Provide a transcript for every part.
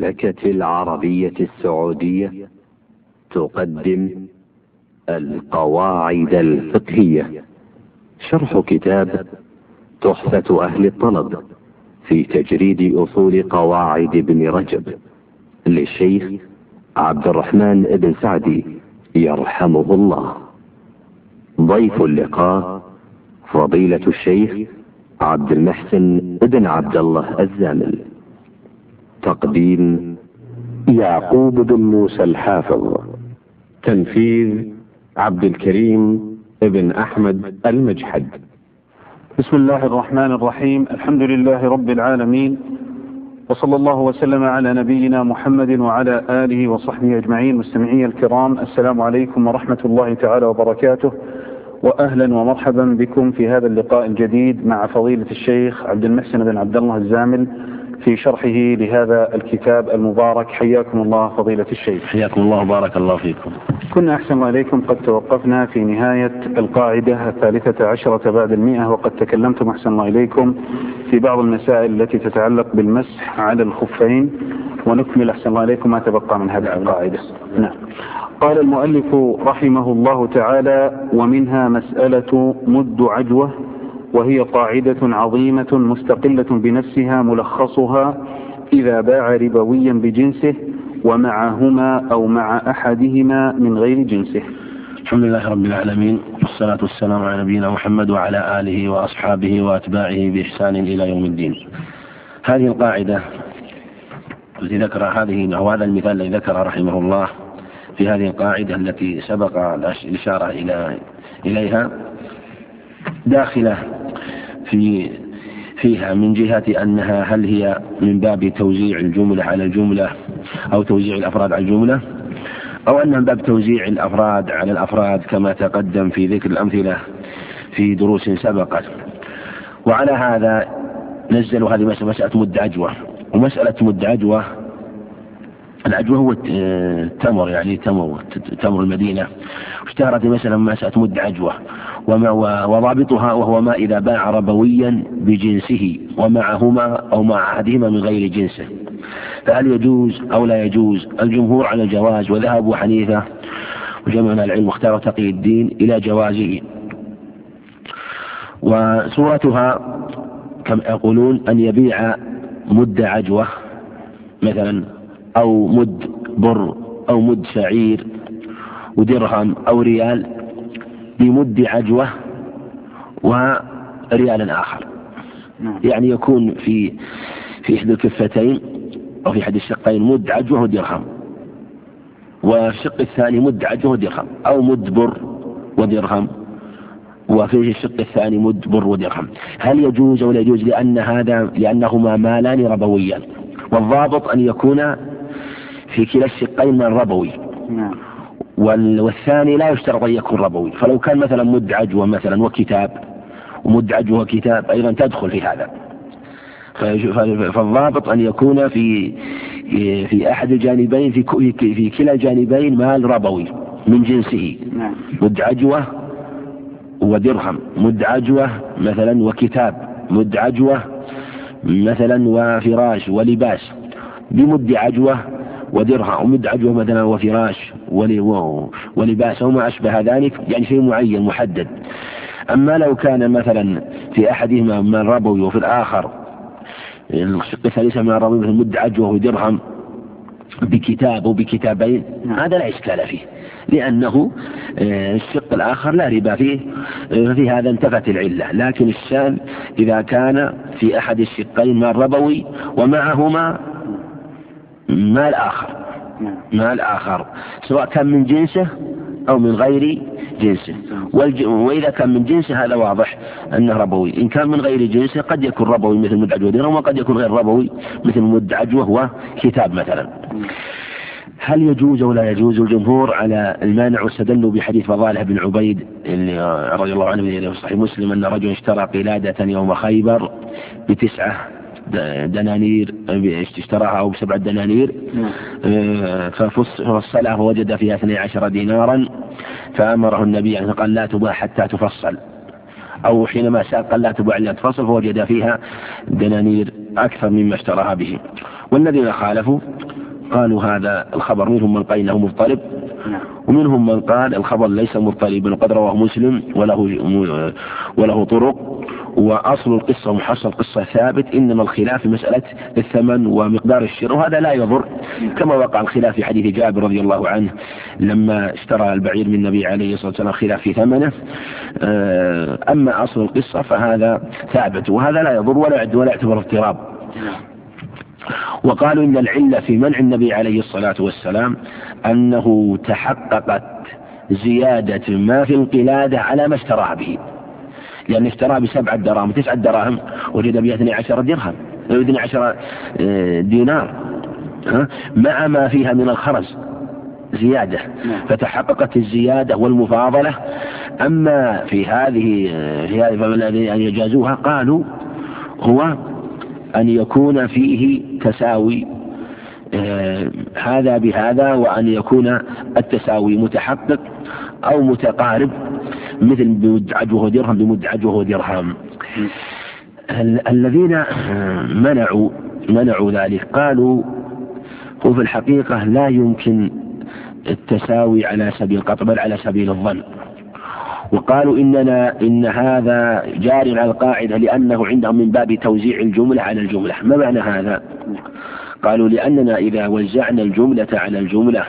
المملكة العربية السعودية تقدم القواعد الفقهية، شرح كتاب تحفة أهل الطلب في تجريد أصول قواعد ابن رجب للشيخ عبد الرحمن بن سعدي يرحمه الله. ضيف اللقاء فضيلة الشيخ عبد المحسن بن عبد الله الزامل. تقديم يعقوب بن موسى الحافظ. تنفيذ عبد الكريم بن أحمد المجحد. بسم الله الرحمن الرحيم. الحمد لله رب العالمين، وصلى الله وسلم على نبينا محمد وعلى آله وصحبه أجمعين. مستمعي الكرام، السلام عليكم ورحمة الله تعالى وبركاته، وأهلا ومرحبا بكم في هذا اللقاء الجديد مع فضيلة الشيخ عبد المحسن بن عبد الله الزامل في شرحه لهذا الكتاب المبارك. حياكم الله فضيلة الشيخ. حياكم الله وبارك الله فيكم. كنا أحسن الله إليكم قد توقفنا في نهاية القاعدة 13 بعد 100، وقد تكلمتم أحسن الله إليكم في بعض المسائل التي تتعلق بالمسح على الخفين، ونكمل أحسن الله إليكم ما تبقى من هذه القاعدة. نعم. قال المؤلف رحمه الله تعالى: ومنها مسألة مد عجوة، وهي قاعدة عظيمة مستقلة بنفسها، ملخصها: إذا باع ربويا بجنسه ومعهما أو مع أحدهما من غير جنسه. الحمد لله رب العالمين، والصلاة والسلام على نبينا محمد وعلى آله وأصحابه وأتباعه بإحسان إلى يوم الدين. هذه القاعدة التي ذكرها، هذا المثال الذي ذكر رحمه الله في هذه القاعدة التي سبق الإشارة إليها، داخلة فيها من جهة أنها هل هي من باب توزيع الجملة على الجملة أو توزيع الأفراد على الجملة، أو أنها من باب توزيع الأفراد على الأفراد كما تقدم في ذكر الأمثلة في دروس سبقت. وعلى هذا نزلوا هذه مسألة مد عجوة. ومسألة مد عجوة، العجوة هو التمر، يعني تمر المدينة، اشتهرت مسألة مد عجوة، وضابطها وهو ما إذا باع ربويا بجنسه ومعهما أو مع أحدهما من غير جنسه. فهل يجوز أو لا يجوز؟ الجمهور على الجواز، وذهب أبو حنيفة وجمع من العلم واختار تقي الدين إلى جوازه. وصورتها كما يقولون أن يبيع مد عجوة مثلا، أو مد بر أو مد شعير ودرهم أو ريال بمد عجوة وريال آخر، يعني يكون في إحدى الكفتين أو في أحد الشقين مد عجوة ودرهم، والشق الثاني مد عجوة ودرهم، أو مد بر ودرهم وفي الشق الثاني مد بر ودرهم. هل يجوز أو لا يجوز؟ لأنهما مالان ربويا، والضابط أن يكون في كلا الشقين من ربوي، والثاني لا يشترط أن يكون ربوي. فلو كان مثلا مد عجوة مثلا وكتاب، ومد عجوة وكتاب أيضا تدخل في هذا. فالضابط أن يكون في أحد الجانبين، في كلا الجانبين مال ربوي من جنسه، مد عجوة ودرهم، مد عجوة مثلا وكتاب، مد عجوة مثلا وفراش ولباس بمد عجوة ودرهم، ومد عجوة مثلا وفراش ولباس وما أشبه ذلك، يعني شيء معين محدد. أما لو كان مثلا في أحدهما من ربوي وفي الآخر الشق الثالث من ربوي مثل مد عجوة ودرهم بكتاب وبكتابين، هذا لا إشكال فيه، لأنه الشق الآخر لا ربا فيه، ففي هذا انتفت العلة. لكن الشان إذا كان في أحد الشقين مال ربوي ومعهما مال آخر سواء كان من جنسه أو من غير جنسه. وإذا كان من جنسه هذا واضح أنه ربوي. إن كان من غير جنسه قد يكون ربوي مثل مد عجوة ودرهم، وقد يكون غير ربوي مثل مد عجوة وكتاب مثلا. هل يجوز أو لا يجوز؟ الجمهور على المانع، واستدلوا بحديث فضالة بن عبيد رضي الله عنه في صحيح مسلم أن رجل اشترى قلادة يوم خيبر ب9 دنانير، اشتراها أو ب7 دنانير، ففصلها فوجد فيها 12 دينارا، فأمره النبي أن قال لا تباع حتى تفصل، أو حينما سأل قال لا تباع إلا تفصل، فوجد فيها دنانير أكثر مما اشتراها به. والذين خالفوا قالوا هذا الخبر، منهم من قال إنه مضطرب، ومنهم من قال الخبر ليس مضطربا وقد رواه مسلم وله طرق، وأصل القصة ومحصل القصة ثابت، إنما الخلاف في مسألة الثمن ومقدار الشراء، وهذا لا يضر، كما وقع الخلاف في حديث جابر رضي الله عنه لما اشترى البعير من النبي عليه الصلاة والسلام، خلاف في ثمنه. أما أصل القصة فهذا ثابت، وهذا لا يضر ولا يعتبر اضطراب. وقالوا إن العلة في منع النبي عليه الصلاة والسلام أنه تحققت زيادة ما في القلادة على ما اشتراها به، لأن اشتراه ب7 دراهم و9 دراهم وجد ب 12 درهم 12 دينار مع ما فيها من الخرز زيادة، فتحققت الزيادة والمفاضلة. أما في هذه فالذين يجازوها قالوا هو أن يكون فيه تساوي هذا بهذا، وأن يكون التساوي متحقق أو متقارب، مثل بمد عجوه درهم بمد عجوه درهم. الذين منعوا ذلك قالوا هو في الحقيقة لا يمكن التساوي على سبيل القطع بل على سبيل الظن، وقالوا إن هذا جار على القاعدة لأنه عندهم من باب توزيع الجملة على الجملة. ما معنى هذا؟ قالوا لأننا إذا وزعنا الجملة على الجملة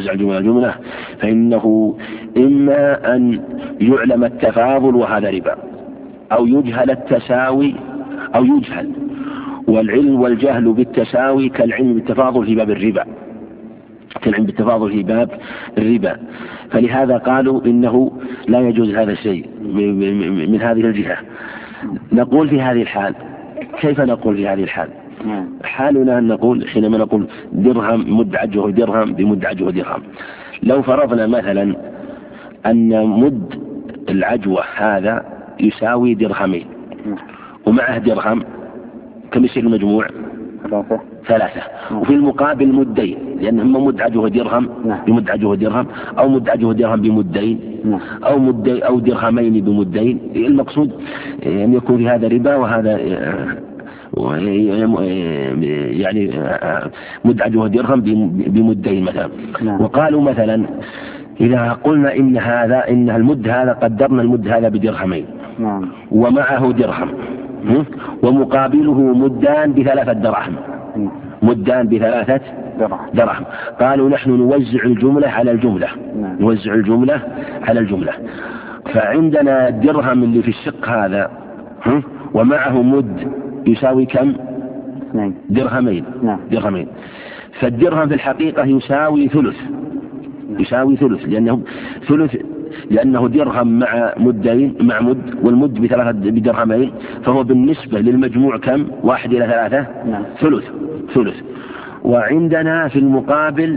فإنه إما أن يعلم التفاضل وهذا ربا، أو يجهل التساوي أو يجهل، والعلم والجهل بالتساوي كالعلم بالتفاضل في باب الربا، فلهذا قالوا إنه لا يجوز هذا الشيء من هذه الجهة. نقول في هذه الحال، كيف نقول في هذه الحال؟ حالنا أن نقول حينما نقول درهم مد عجوه درهم بمد عجوه درهم، لو فرضنا مثلا أن مد العجوة هذا يساوي درهمين ومعه درهم، كم يصير المجموع؟ 3. وفي المقابل مدين، لأنهم مد عجوه درهم بمد عجوه درهم، أو مد عجوه درهم بمدين، أو درهمين بمدين. المقصود أن يكون في هذا ربا وهذا يعني مد عجوه درهم بمدين مثلا. وقالوا مثلا إذا قلنا إن المد هذا قدرنا المد هذا بدرهمين ومعه درهم ومقابله مدان ب3 دراهم، مدان ب3 دراهم، قالوا نحن نوزع الجملة على الجملة، فعندنا الدرهم اللي في الشق هذا ومعه مد يساوي كم؟ درهمين. فالدرهم في الحقيقة يساوي ثلث، لأنه درهم مع مدين مع مد، والمد بدرهمين، فهو بالنسبة للمجموع كم؟ 1 إلى 3 ثلث. وعندنا في المقابل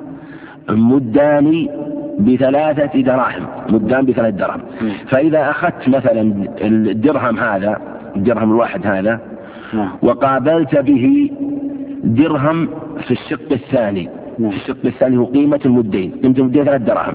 مدان ب3 دراهم، فإذا أخذت مثلا الدرهم الواحد هذا وقابلت به درهم في الشق الثاني، هو قيمة المدين 3 دراهم.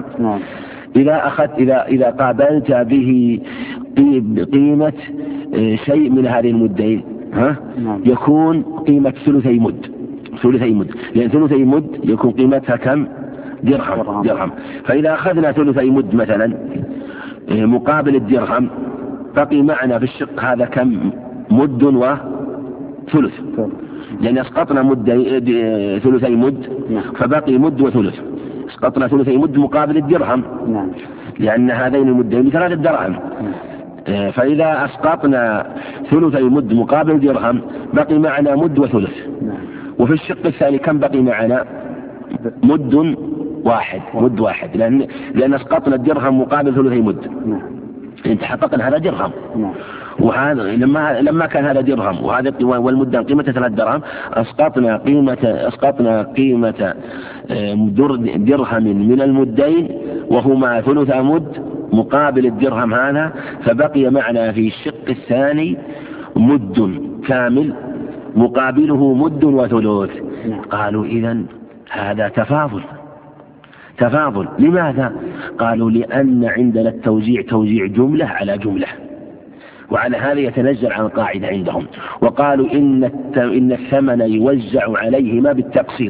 إذا قابلت به قيمة شيء من هذه المدين يكون قيمة ثلثي مد، لأن ثلثي مد يكون قيمتها كم؟ درهم. فإذا أخذنا ثلثي مد مثلا مقابل الدرهم بقي معنا في الشق هذا كم؟ مد وثلث، لأن أسقطنا ثلثي مد فبقي مد وثلث، اسقطنا ثلثي مد مقابل الدرهم لأن هذين المدين ب3 دراهم. فإذا أسقطنا ثلثي مد مقابل درهم بقي معنا مد وثلث. وفي الشق الثاني كم بقي معنا؟ مد واحد، لأن أسقطنا الدرهم مقابل ثلثي مد، تحققنا هذا درهم، وهذا لما كان هذا درهم وهذا والمدان قيمته 3 دراهم، أسقطنا قيمة درهم من المدين وهما ثلث مد مقابل الدرهم هذا، فبقي معنا في الشق الثاني مد كامل مقابله مد وثلث. قالوا إذن هذا تفاضل. لماذا؟ قالوا لأن عندنا التوزيع توزيع جملة على جملة، وعلى هذا يتنزل عن القاعدة عندهم. وقالوا إن الثمن يوزع عليهما بالتقسيط،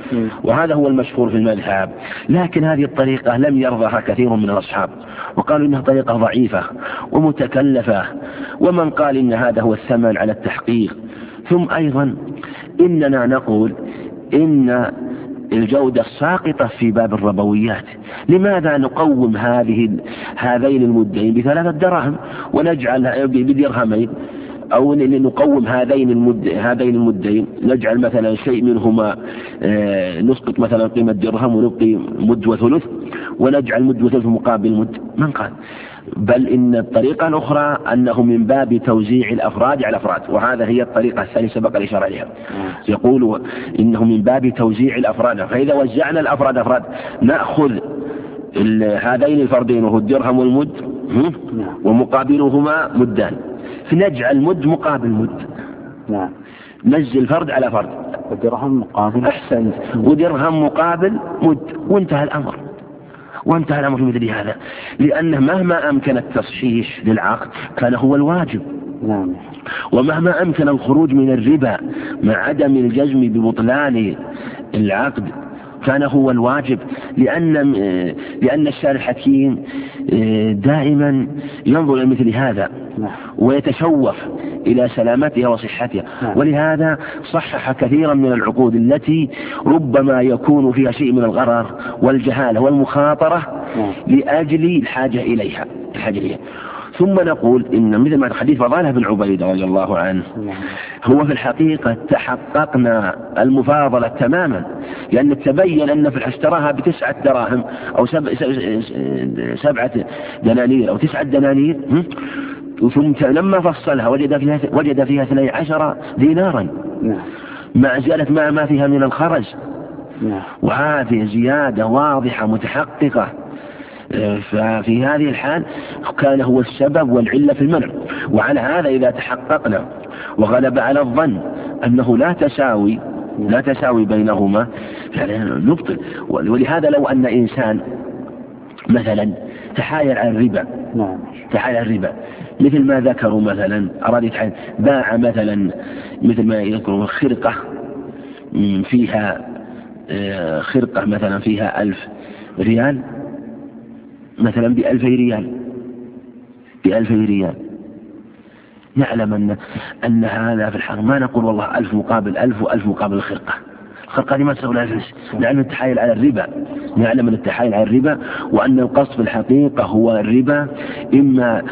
وهذا هو المشهور في المذهب. لكن هذه الطريقة لم يرضها كثير من الأصحاب، وقالوا إنها طريقة ضعيفة ومتكلفة، ومن قال إن هذا هو الثمن على التحقيق. ثم أيضا إننا نقول إن الجودة الساقطة في باب الربويات. لماذا نقوم هذين المدين ب3 دراهم ونجعل بدرهمين، أو نقوم هذين المدين نجعل مثلا شيء منهما نسقط مثلا قيمة درهم ونبقي مد وثلث، ونجعل مد وثلث مقابل مد؟ من قال؟ بل إن الطريقة الأخرى أنه من باب توزيع الأفراد على الأفراد، وهذا هي الطريقة الثانية سبق الإشارة إليها. يقول إنه من باب توزيع الأفراد، فإذا وزعنا الأفراد أفراد نأخذ هذين الفردين وهو الدرهم والمد ومقابلهما مدان، فنجعل مد مقابل مد. نزل فرد على فرد، ودرهم مقابل أحسن، ودرهم مقابل مد، وانتهى الأمر. في مثل هذا، لأنه مهما أمكن التصحيح للعقد كان هو الواجب، ومهما أمكن الخروج من الربا مع عدم الجزم ببطلان العقد كان هو الواجب، لأن الشارع الحكيم دائما ينظر إلى مثل هذا ويتشوف إلى سلامتها وصحتها. ولهذا صحح كثيرا من العقود التي ربما يكون فيها شيء من الغرر والجهالة والمخاطرة لأجل الحاجة إليها. ثم نقول إن مثل ما حديث فضالة بن عبيد رضي الله عنه، هو في الحقيقة تحققنا المفاضلة تماما، لأن تبين أن في اشتراها ب9 دراهم أو 7 دنانير أو 9 دنانير، ثم لما فصلها وجد فيها 12 دينارا مع زيادة ما فيها من الخرج، وهذه زيادة واضحة متحققة. ففي هذه الحال كان هو السبب والعلة في المنع. وعلى هذا إذا تحققنا وغلب على الظن أنه لا تساوي بينهما يعني نبطل. ولهذا لو أن إنسان مثلا تحايل على الربا مثل ما ذكروا، مثلا أراد يتحايل، باع مثلا مثل ما يذكرون خرقة مثلا فيها 1000 ريال مثلا ب2000 ريال، نعلم أن هذا في الحقيقة ما نقول والله 1000 مقابل 1000 و1000 مقابل الخرقة دي ما تساوي الفلس. نعلم التحايل على الربا، وأن القصد في الحقيقة هو الربا، إما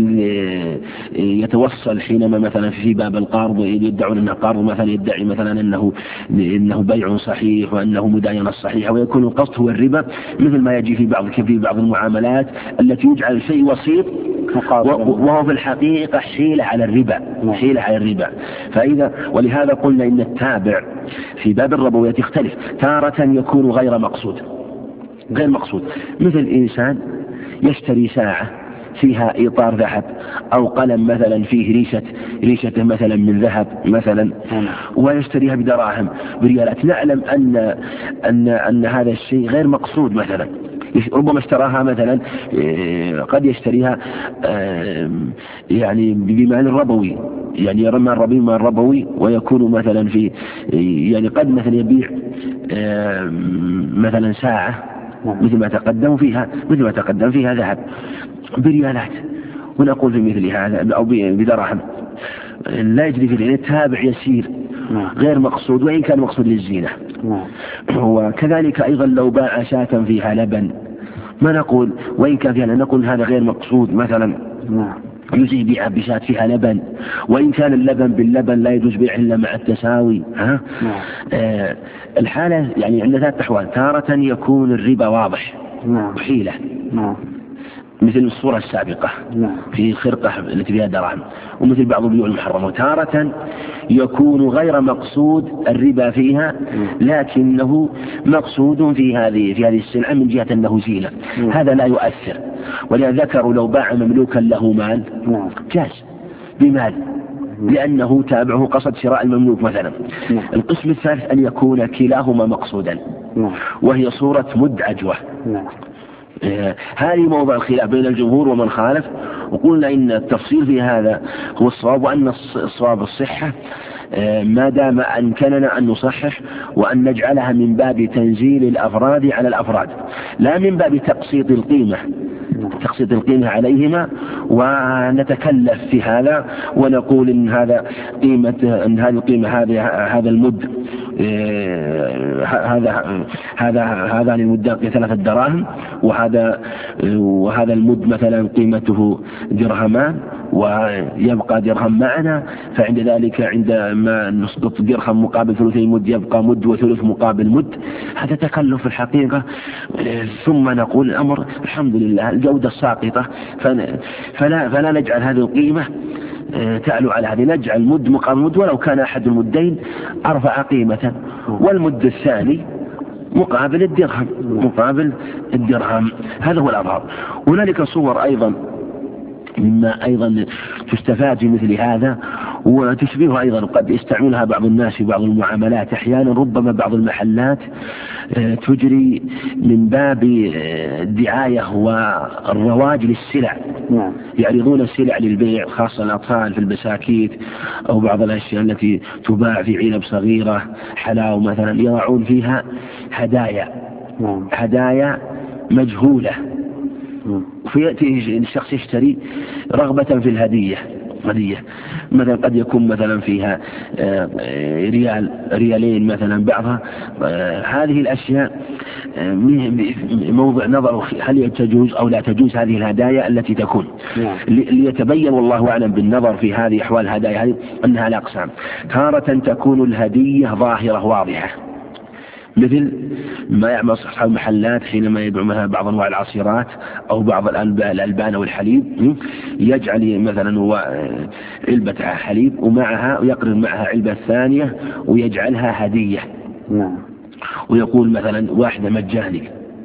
يتوصل حينما مثلا في باب القرض يدعون أنه قرض، مثلا يدعي مثلا أنه بيع صحيح وأنه مداينة صحيحة، ويكون القصد هو الربا، مثل ما يجي في بعض المعاملات التي يجعل شيء وسيط وهو في الحقيقة حيلة على الربا. ولهذا قلنا إن التابع في باب الربويات يختلف، تارة يكون غير مقصود، مثل إنسان يشتري ساعة فيها إطار ذهب أو قلم مثلا فيه ريشة مثلا من ذهب مثلا، ويشتريها بدراهم بريالات، نعلم أن هذا الشيء غير مقصود. مثلا ربما اشتراها مثلا قد يشتريها يعني بمعنى الربوي، يعني يرمى الربوي، ويكون مثلا في يعني قد مثلا يبيع مثلا ساعة مثل ما تقدم فيها ذهب بريالات، ونقول في مثل هذا أو بدراهم لا يجري في العين، التابع يسير غير مقصود وإن كان مقصود للزينة. وكذلك أيضا لو باع شاة فيها لبن ما نقول وإن كان فيها، نقول هذا غير مقصود مثلا، يجوز بيع بشاة فيها لبن، وإن كان اللبن باللبن لا يجوز بيعه إلا مع التساوي. الحالة يعني عندنا 3 أحوال، تارة يكون الربا واضح وحيلة مثل الصورة السابقة في خرقة التي فيها دراهم، ومثل بعض البيوع المحرمة، وتارة يكون غير مقصود الربا فيها لكنه مقصود في هذه السلعة من جهة أنه زينة، هذا لا يؤثر. ولذلك ذكروا لو باع مملوكا له مال جاز بمال لأنه تابعه قصد شراء المملوك مثلا. القسم الثالث أن يكون كلاهما مقصودا، وهي صورة مد عجوة. هذه موضع الخلاف بين الجمهور ومن خالف، وقلنا إن التفصيل في هذا هو الصواب، وأن الصواب الصحة ما دام أمكننا أن نصحح وأن نجعلها من باب تنزيل الأفراد على الأفراد، لا من باب تقسيط القيمة عليهما، ونتكلف في هذا ونقول إن هذا قيمة، إن هذه القيمة هذا المد هذا المد 3 دراهم، وهذا المد مثلا قيمته درهمان ويبقى درهم معنا، فعند ذلك عندما نسقط درهم مقابل 2 مد يبقى مد وثلث مقابل مد. هذا تكلف في الحقيقة. ثم نقول الأمر الحمد لله الجودة ساقطة، فلا نجعل هذه القيمة تعلو على هذه، نجعل مد مقابل مد ولو كان أحد المدين أرفع قيمة، والمد الثاني مقابل الدرهم. هذا هو الأظهر. هنالك صور أيضا مما أيضا تستفاد في مثل هذا وتشبهها أيضا قد يستعملها بعض الناس في بعض المعاملات أحيانا. ربما بعض المحلات تجري من باب الدعاية والرواج للسلع، يعرضون السلع للبيع خاصة الأطفال في البساكيت أو بعض الأشياء التي تباع في علب صغيرة، حلاوة مثلا، يضعون فيها هدايا مجهولة، فيأتي الشخص يشتري رغبة في الهدية مثلا، قد يكون مثلا فيها ريالين مثلا بعضها. هذه الأشياء موضع نظر هل تجوز أو لا تجوز هذه الهدايا التي تكون، ليتبين والله أعلم بالنظر في هذه أحوال الهدايا هذه أنها لا أقسام. تارة تكون الهدية ظاهرة واضحة، مثل ما يعمل أصحاب المحلات حينما يبيعون بعض أنواع العصيرات أو بعض الألبان والحليب، يجعل مثلا علبة حليب ومعها ويقرن معها علبة ثانية ويجعلها هدية، ويقول مثلا واحدة مجاني.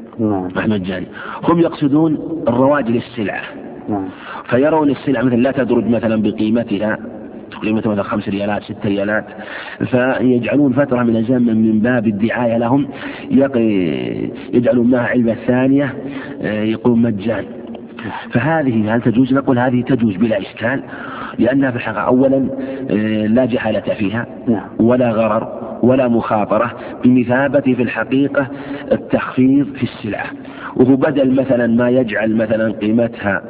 هم يقصدون الرواج للسلعة، فيرون السلعة مثلا لا تدرج مثلا بقيمتها مثلا 5 ريالات 6 ريالات، فيجعلون فترة من الزمن من باب الدعاية لهم يجعلون معها علبة ثانية يقول مجان. فهذه هل تجوز؟ نقول هذه تجوز بلا إشكال، لأنها في الحقيقة أولا لا جهالة فيها ولا غرر ولا مخاطرة، بمثابة في الحقيقة التخفيض في السلعة. وهو بدل مثلا ما يجعل مثلا قيمتها،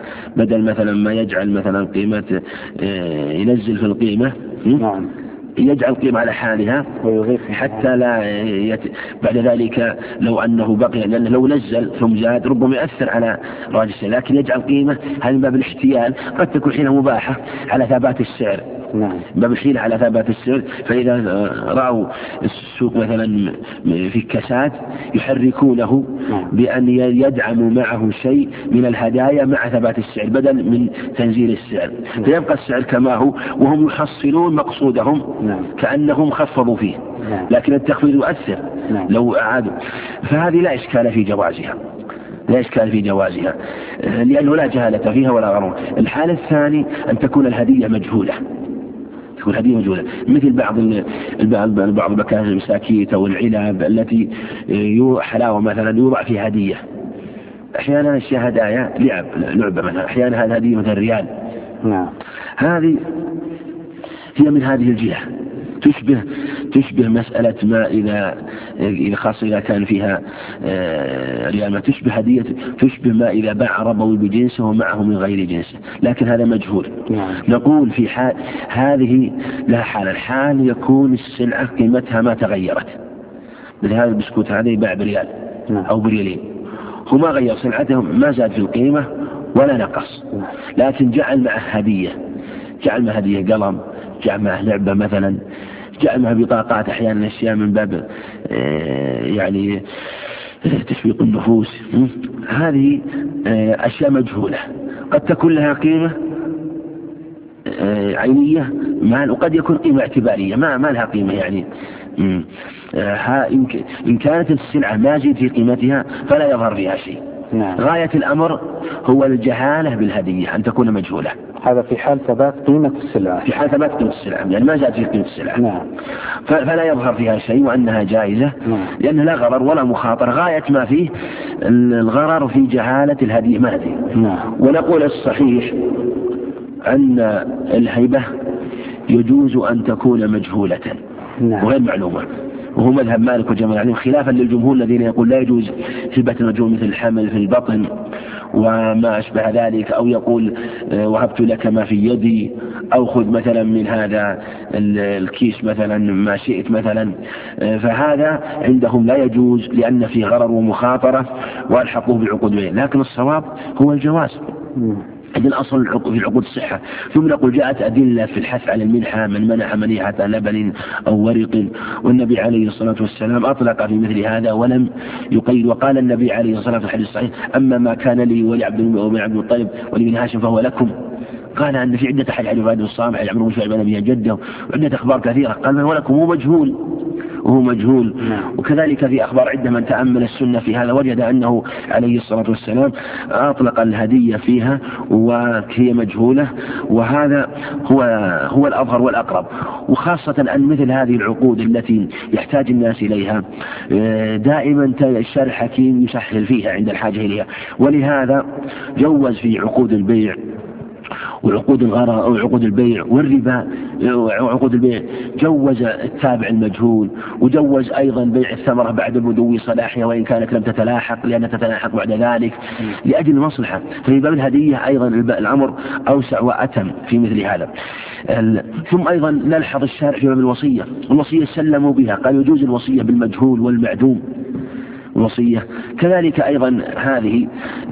ينزل في القيمة، يجعل قيمة على حالها حتى لا بعد ذلك لو أنه بقي، لأنه لو نزل ثم زاد ربما يؤثر على رواج السعر، لكن يجعل قيمة هذا من باب الاحتيال، قد تكون حينها مباحة على ثبات السعر، باب الحيلة على ثبات السعر. فإذا رأوا السوق مثلا في كساد يحركونه بأن يدعموا معه شيء من الهدايا مع ثبات السعر بدل من تنزيل السعر، فيبقى السعر كما هو وهم يحصلون مقصودهم كأنهم خفضوا فيه، لكن التخفيض يؤثر لو أعادوا. فهذه لا إشكال في جوازها، لأنه لا جهالة فيها ولا غرور. الحالة الثانية أن تكون الهدية مجهولة، مثل بعض مكان المساكيت أو العلب التي حلاوة مثلا يوضع فيها هدية، أحيانا أشياء هدايا لعبة مثلا، أحيانا هذه هدية مثلا ريال. هذه هي من هذه الجهة تشبه مسألة ما إذا خاصة إذا كان فيها ريال، ما تشبه هدية، تشبه ما إذا باع ربوي بجنسه ومعه من غير جنسه، لكن هذا مجهول. نقول في حال هذه لها الحال يكون السلعة قيمتها ما تغيرت، مثل هذا البسكوت هذا يباع بريال أو بريالين، هو ما غير سلعته، ما زاد في القيمة ولا نقص، لكن جعل معه هدية قلم، جعل معه لعبة مثلا، جعل معه بطاقات، أحيانا أشياء من باب يعني تشويق النفوس. هذه أشياء مجهولة، قد تكون لها قيمة عينية وقد يكون قيمة اعتبارية ما لها قيمة يعني. إن كانت السلعة ما زيد في قيمتها فلا يظهر فيها شيء. غاية الأمر هو الجهالة بالهدية، أن تكون مجهولة. هذا في حال ثبات قيمة السلعة، يعني ما زاد في قيمة السلعة. فلا يظهر فيها شيء وأنها جائزة، لأنه لا غرر ولا مخاطرة، غاية ما فيه الغرر في جهالة الهدية ما هذه. ونقول الصحيح أن الهبة يجوز أن تكون مجهولة وغير معلومة، وهو مذهب مالك وجماعة العلم، خلافا للجمهور الذين يقول لا يجوز هبة المجهول مثل الحمل في البطن وما أشبه ذلك، أو يقول وهبت لك ما في يدي، أو خذ مثلا من هذا الكيس مثلا ما شئت مثلا، فهذا عندهم لا يجوز لأن فيه غرر ومخاطرة وألحقوه بالعقود بين. لكن الصواب هو الجواز، هذا الأصل في العقود الصحة. ثم نقول جاءت أدلة في الحث على المنحة، من منح منيحة لبن أو ورق، والنبي عليه الصلاة والسلام أطلق في مثل هذا ولم يقيد، وقال النبي عليه الصلاة والسلام في الحديث الصحيح أما ما كان لي ولعبد المطلب ولبن هاشم فهو لكم. قال أن في عدة حديث عن عباد الصالح عمرو بن شعيب نبي جده وعدة أخبار كثيرة، قال هو لكم وهو مجهول. وكذلك في أخبار عدة من تأمل السنة في هذا وجد أنه عليه الصلاة والسلام أطلق الهدية فيها وهي مجهولة، وهذا هو الأظهر والأقرب. وخاصة أن مثل هذه العقود التي يحتاج الناس إليها دائما الشارع الحكيم يسهل فيها عند الحاجة إليها، ولهذا جوز في عقود البيع وعقود الغرر أو عقود البيع والربا وعقود البيع جوز التابع المجهول، وجوز أيضا بيع الثمرة بعد بدو صلاحها وإن كانت لم تتلاحق، لأنها تتلاحق بعد ذلك لأجل المصلحة. ففي باب الهدية أيضا الأمر أوسع وأتم في مثل هذا. ثم أيضا نلحظ الشارع في باب الوصية سلموا بها، قال يجوز الوصية بالمجهول والمعدوم الوصية. كذلك أيضا هذه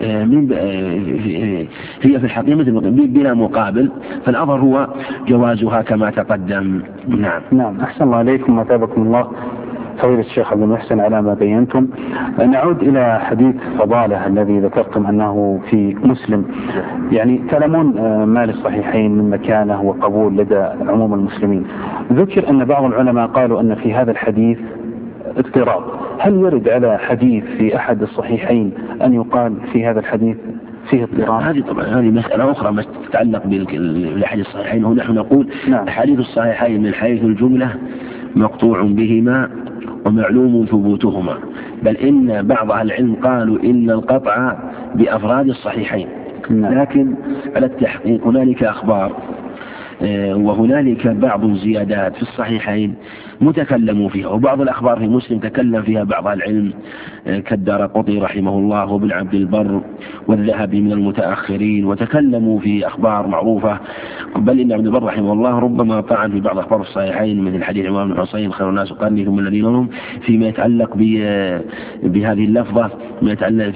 هي في الحقيقة مثل بلا مقابل، فالأظهر هو جوازها كما تقدم. نعم أحسن الله عليكم وتابكم الله فضيلة الشيخ عبد المحسن على ما بينتم. نعود إلى حديث فضالة الذي ذكرتم أنه في مسلم، يعني تعلمون ما للصحيحين من مكانه وقبول لدى عموم المسلمين. ذكر أن بعض العلماء قالوا أن في هذا الحديث اضطراب، هل يرد على حديث في أحد الصحيحين أن يقال في هذا الحديث فيه اضطراب؟ هذه طبعا هذه مسألة أخرى ما تتعلق بالحديث الصحيحين. ونحن نقول حديث الصحيحين من حيث الجملة مقطوع بهما ومعلوم ثبوتهما، بل إن بعض أهل العلم قالوا إن القطع بأفراد الصحيحين، لكن على التحقيق هنالك أخبار وهنالك بعض الزيادات في الصحيحين متكلموا فيها، وبعض الأخبار في مسلم تكلم فيها بعض العلم كالدارقطني رحمه الله وابن عبد البر والذهبي من المتأخرين، وتكلموا في أخبار معروفة، بل إن ابن البر رحمه الله ربما طعن في بعض أخبار الصحيحين مثل حديث عمران بن حصين خير الناس قرني ثم الذين هم، فيما يتعلق بهذه اللفظة، ما يتعلق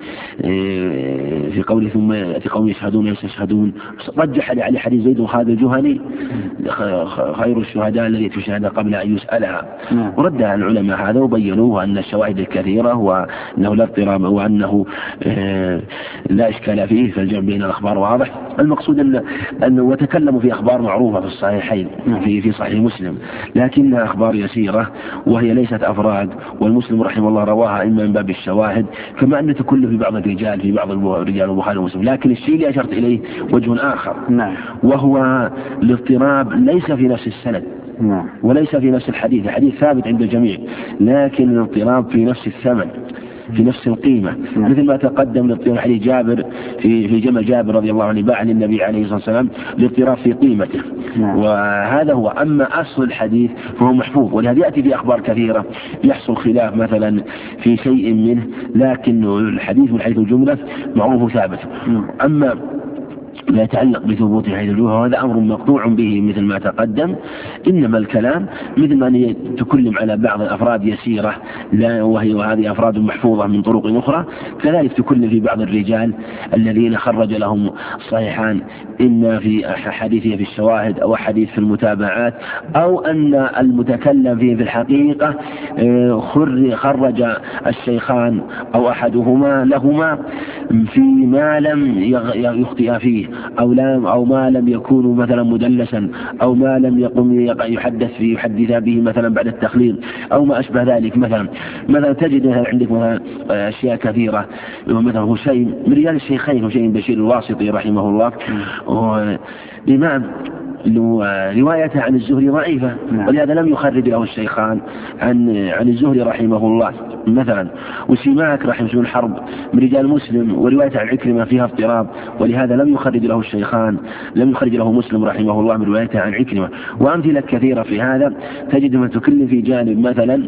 في قوله ثم يأتي قوم يشهدون يستشهدون، رجح على حديث زيد خالد الجهني خير الشهداء الذي تشهد قبل أن يسألها، ورد على العلماء هذا وبينوه أن الشواهد الكثيرة وأنه لا اضطراب وأنه لا إشكال فيه، فالجمع بين الأخبار واضح. المقصود أنه وتكلموا في أخبار معروفة في الصحيحين في صحيح مسلم، لكنها أخبار يسيرة وهي ليست أفراد، والمسلم رحمه الله رواها إما من باب الشواهد كما أن تكل في بعض الرجال في بعض الرجال البخاري ومسلم. لكن الشيء اللي أشرت إليه وجه آخر، وهو الاضطراب ليس في نفس السند وليس في نفس الحديث ثابت عند الجميع، لكن الاضطراب في نفس الثمن في نفس القيمة، مثل ما تقدم الاضطراب حديث جابر في جمل جابر رضي الله عنه باع للنبي عليه الصلاة والسلام الاضطراب في قيمته، وهذا هو. أما أصل الحديث فهو محفوظ، ولهذا يأتي في أخبار كثيرة يحصل خلاف مثلا في شيء منه، لكن الحديث من حيث الجملة معروف ثابت. أما ما يتعلق بثبوت حيث الجملة وهذا أمر مقطوع به مثل ما تقدم، إنما الكلام مثل ما تكلم على بعض الأفراد يسيرة وهذه أفراد محفوظة من طرق أخرى، كذلك تكلم في بعض الرجال الذين خرج لهم صحيحان إما في حديثه في الشواهد أو حديث في المتابعات، أو أن المتكلم فيه في الحقيقة خرج الشيخان أو أحدهما لهما في ما لم يخطئ فيه أو ما لم يكون مثلا مدلسا، أو ما لم يقم يحدث به مثلا بعد التخليط أو ما أشبه ذلك. مثلا تجد عندك مثلا أشياء كثيرة، مثلا هشيم من رجال الشيخين، هشيم بشير الواسطي رحمه الله، الإمام روايته عن الزهري ضعيفة، ولهذا لم يخرج له الشيخان عن الزهري رحمه الله مثلا. وسماك رحمه بن حرب من رجال مسلم وروايته عن عكرمة فيها اضطراب، ولهذا لم يخرج له الشيخان، لم يخرج له مسلم رحمه الله من روايته عن عكرمة. وأمثلة كثيرة في هذا تجد من تكل في جانب مثلا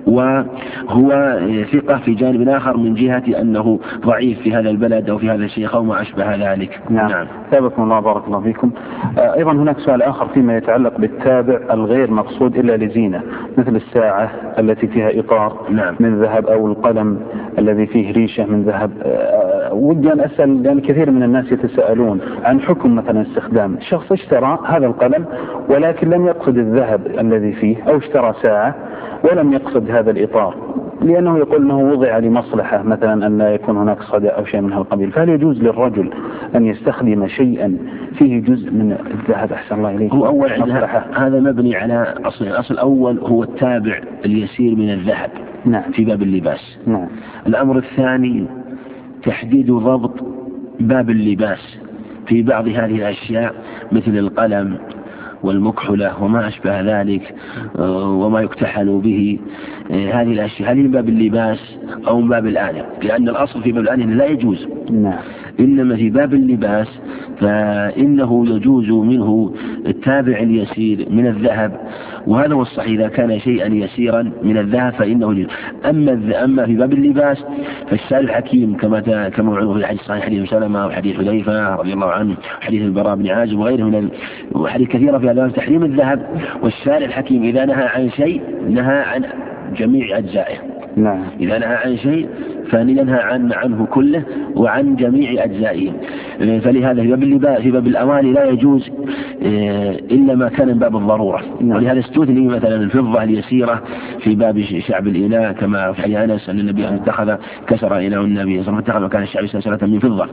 وهو ثقة في جانب آخر من جهة أنه ضعيف في هذا البلد أو في هذا الشيخ أو ما أشبه ذلك. نعم. ثابكم الله بارك الله فيكم. أيضا هناك سؤال آخر فيما يتعلق بالتابع الغير مقصود إلا لزينة، مثل الساعة التي فيها إطار من ذهب أو القلم الذي فيه ريشة من ذهب. ودي أن أسأل، لأن كثير من الناس يتساءلون عن حكم مثلا استخدام شخص اشترى هذا القلم ولكن لم يقصد الذهب الذي فيه، أو اشترى ساعة ولم يقصد هذا الإطار لأنه يقول أنه وضع لمصلحة مثلا أن لا يكون هناك صدى أو شيء من هالقبيل، فهل يجوز للرجل أن يستخدم شيئا فيه جزء من الذهب؟ أحسن الله إليك. هو أول هذا مبني على أصل أول هو التابع اليسير من الذهب في باب اللباس. الأمر الثاني تحديد ضبط باب اللباس في بعض هذه الأشياء مثل القلم والمكحلة وما أشبه ذلك وما يكتحل به. هذه الأشياء هل من باب اللباس أو من باب الآلة؟ لأن الأصل في باب الآلة لا يجوز، إنما في باب اللباس فإنه يجوز منه التابع اليسير من الذهب، وهذا هو الصحيح. إذا كان شيئا يسيرا من الذهب فإنه يجوز. أما في باب اللباس فالشارع الحكيم كما معروف في الحديث الصحيح، حديث سلمة وحديث حذيفة رضي الله عنه وحديث البراء بن عازب وغيره من وحديث كثيرة في هذا تحريم الذهب. والشارع الحكيم إذا نهى عن شيء نهى عن جميع أجزائه. إذا نهى عن شيء فننهى عنه كله وعن جميع أجزائه. فلهذا في باب الأواني لا يجوز إلا ما كان من باب الضرورة. ولهذا استثني مثلا الفضة اليسيرة في باب شعب الإناء، كما في حديث أنس أن النبي اتخذ كسر إناء النبي صلى الله عليه وسلم اتخذ مكان الشعب سلسلة من فضة.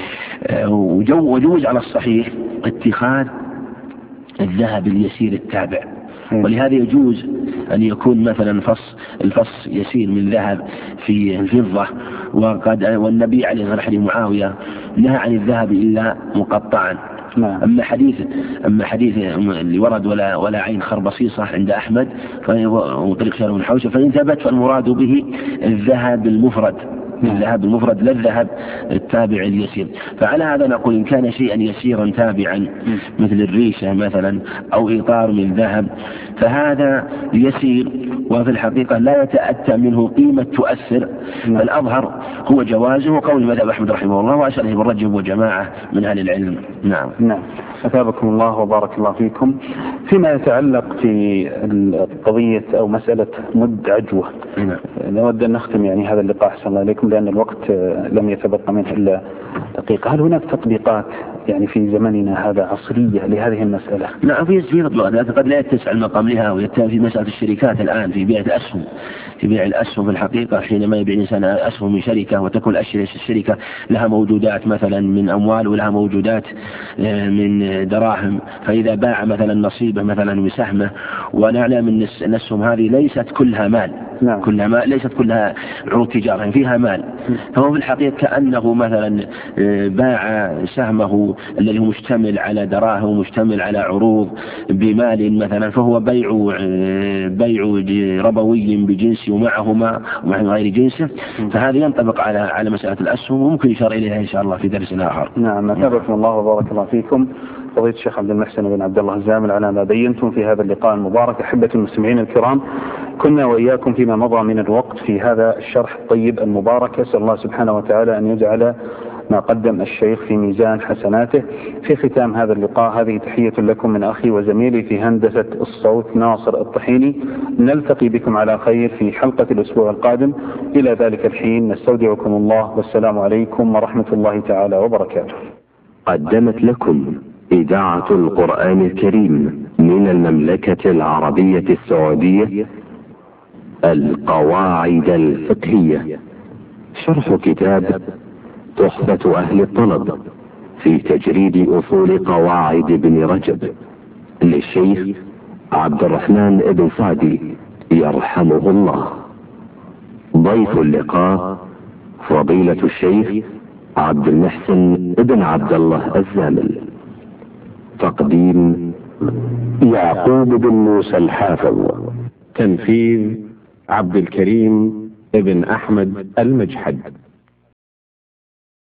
وجوز على الصحيح اتخاذ الذهب اليسير التابع. ولهذا يجوز أن يكون مثلا الفص يسير من ذهب في الفضة، والنبي عليه الصلاة والسلام معاوية نهى عن الذهب إلا مقطعا. أما حديث اللي ورد ولا عين خربصيصة عند أحمد وطريق شهر من حوشة فإن ثبت فالمراد به الذهب المفرد، الذهب المفرد لا الذهب التابع اليسير. فعلى هذا نقول إن كان شيئا يسيرا تابعا مثل الريشة مثلا أو إطار من ذهب فهذا يسير، وفي الحقيقة لا يتأتى منه قيمة تؤثر. فالأظهر هو جوازه وقول مذهب أحمد رحمه الله وأشار إليه ابن رجب وجماعة من أهل العلم. نعم. أثابكم الله وبارك الله فيكم. فيما يتعلق في القضية أو مسألة مد عجوة، نود أن نختم يعني هذا اللقاء أحسن الله إليكم لأن الوقت لم يتبقى منه إلا دقيقة. هل هناك تطبيقات يعني في زمننا هذا عصرية لهذه المسألة؟ نعم في تطبيقات قد لا يتسع المقام لها، ويتم في مسألة الشركات الآن في بيع الأسهم. في بيع الأسهم في الحقيقة حينما يبيع الإنسان أسهم من شركة وتكون الشركة لها موجودات مثلا من أموال ولها موجودات من دراهم، فإذا باع مثلا نصيبه مثلا بسهمه ونعلم أن الأسهم هذه ليست كلها مال، كلها مال ليست كلها عروض تجارة يعني فيها مال، فهو في الحقيقة كأنه مثلا باع سهمه الذي هو مشتمل على دراهم ومشتمل على عروض بمال مثلا، فهو بيع ربوي بجنسه ومعهما ومع غير جنسه، فهذا ينطبق على مسألة الأسهم وممكن يشار إليها إن شاء الله في درس آخر. نعم. أثابكم الله وبارك الله فيكم. فضيلة الشيخ عبد المحسن بن عبد الله الزامل على ما بينتم في هذا اللقاء المبارك. أحبة المستمعين الكرام، كنا وإياكم فيما مضى من الوقت في هذا الشرح الطيب المبارك. أسأل الله سبحانه وتعالى أن يجعل ما قدم الشيخ في ميزان حسناته. في ختام هذا اللقاء هذه تحية لكم من أخي وزميلي في هندسة الصوت ناصر الطحيني. نلتقي بكم على خير في حلقة الأسبوع القادم. إلى ذلك الحين نستودعكم الله والسلام عليكم ورحمة الله تعالى وبركاته. قدمت لكم إذاعة القرآن الكريم من المملكة العربية السعودية القواعد الفقهية، شرح كتاب تحفة أهل الطلب في تجريد أصول قواعد ابن رجب للشيخ عبد الرحمن بن سعدي يرحمه الله. ضيف اللقاء فضيلة الشيخ عبد المحسن بن عبد الله الزامل. تقديم يعقوب بن موسى الحافظ. تنفيذ عبد الكريم ابن أحمد المجحد.